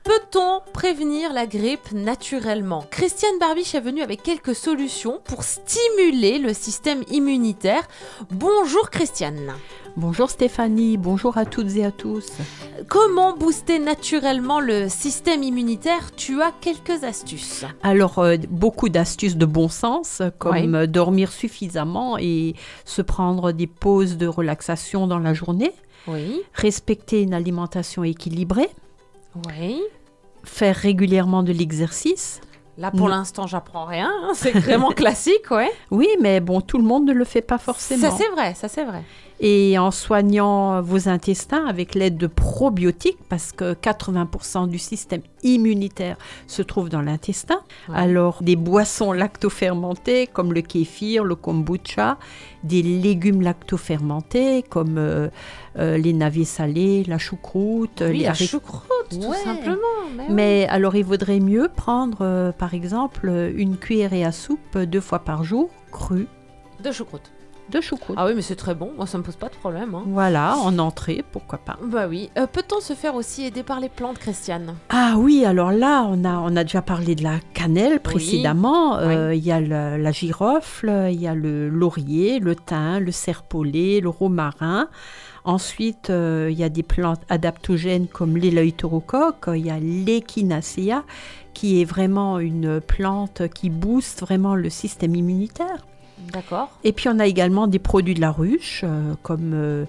Peut-on prévenir la grippe naturellement ? Christiane Barbiche est venue avec quelques solutions pour stimuler le système immunitaire. Bonjour Christiane. Bonjour Stéphanie, bonjour à toutes et à tous. Comment booster naturellement le système immunitaire ? Tu as quelques astuces. Alors, beaucoup d'astuces de bon sens, comme dormir suffisamment et se prendre des pauses de relaxation dans la journée. Oui. Respecter une alimentation équilibrée. Oui. Faire régulièrement de l'exercice. Là, pour l'instant, j'apprends rien. Hein. C'est vraiment classique, ouais. Oui, mais bon, tout le monde ne le fait pas forcément. Ça c'est vrai. Et en soignant vos intestins avec l'aide de probiotiques, parce que 80% du système immunitaire se trouve dans l'intestin. Ouais. Alors, des boissons lactofermentées comme le kéfir, le kombucha, des légumes lactofermentés comme les navets salés, la choucroute. Oui, la choucroute, tout simplement. Mais alors, il vaudrait mieux prendre, par exemple, une cuillerée à soupe 2 fois par jour, crue. De choucroute. Ah oui, mais c'est très bon. Moi, ça me pose pas de problème. Hein. Voilà, en entrée, pourquoi pas. Bah oui. Peut-on se faire aussi aider par les plantes, Christiane ? Ah oui, alors là, on a déjà parlé de la cannelle précédemment. Il y a la girofle, il y a le laurier, le thym, le serpolet, le romarin. Ensuite, il y a des plantes adaptogènes comme l'Eleutherocoque, il y a l'Echinacea, qui est vraiment une plante qui booste vraiment le système immunitaire. D'accord. Et puis, on a également des produits de la ruche, comme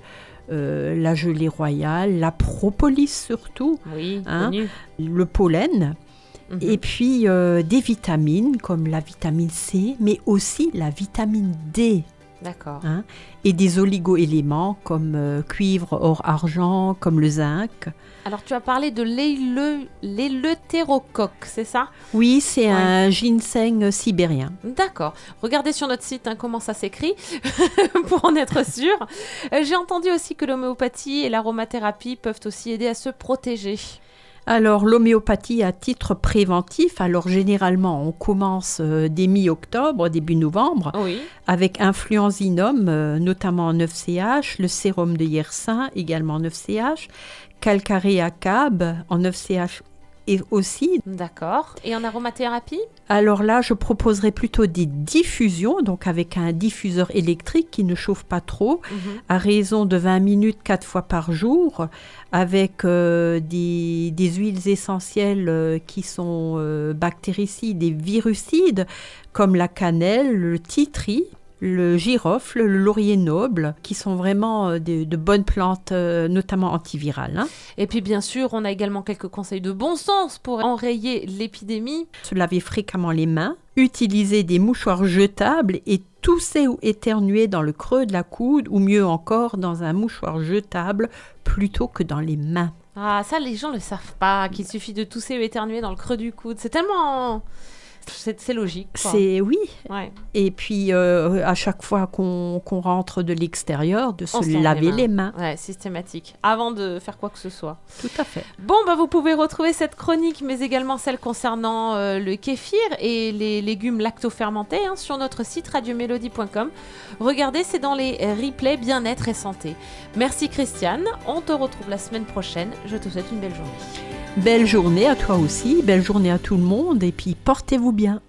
la gelée royale, la propolis surtout, le pollen, et puis des vitamines comme la vitamine C, mais aussi la vitamine D. D'accord. Et des oligo-éléments comme cuivre, or, argent, comme le zinc. Alors, tu as parlé de l'Eleutherocoque, c'est ça ? Oui, c'est un ginseng sibérien. D'accord. Regardez sur notre site comment ça s'écrit, pour en être sûr. J'ai entendu aussi que l'homéopathie et l'aromathérapie peuvent aussi aider à se protéger. Alors, l'homéopathie à titre préventif, alors généralement, on commence dès mi-octobre, début novembre, avec influenzinum, notamment 9CH, le sérum de Yersin, également 9CH, calcarea cab en 9CH et aussi. D'accord. Et en aromathérapie ? Alors là, je proposerais plutôt des diffusions, donc avec un diffuseur électrique qui ne chauffe pas trop, à raison de 20 minutes 4 fois par jour, avec des huiles essentielles qui sont bactéricides et virucides, comme la cannelle, le titri, le girofle, le laurier noble, qui sont vraiment de bonnes plantes, notamment antivirales. Hein. Et puis bien sûr, on a également quelques conseils de bon sens pour enrayer l'épidémie. Se laver fréquemment les mains, utiliser des mouchoirs jetables et tousser ou éternuer dans le creux de la coude, ou mieux encore dans un mouchoir jetable plutôt que dans les mains. Ah, ça les gens ne le savent pas, qu'il suffit de tousser ou éternuer dans le creux du coude. C'est tellement... C'est logique. Quoi. Oui. Ouais. Et puis, à chaque fois qu'on rentre de l'extérieur, de se laver les mains. Ouais, systématique. Avant de faire quoi que ce soit. Tout à fait. Bon, vous pouvez retrouver cette chronique, mais également celle concernant le kéfir et les légumes lactofermentés sur notre site radiomélodie.com. Regardez, c'est dans les replays bien-être et santé. Merci Christiane. On te retrouve la semaine prochaine. Je te souhaite une belle journée. Belle journée à toi aussi, belle journée à tout le monde et puis portez-vous bien.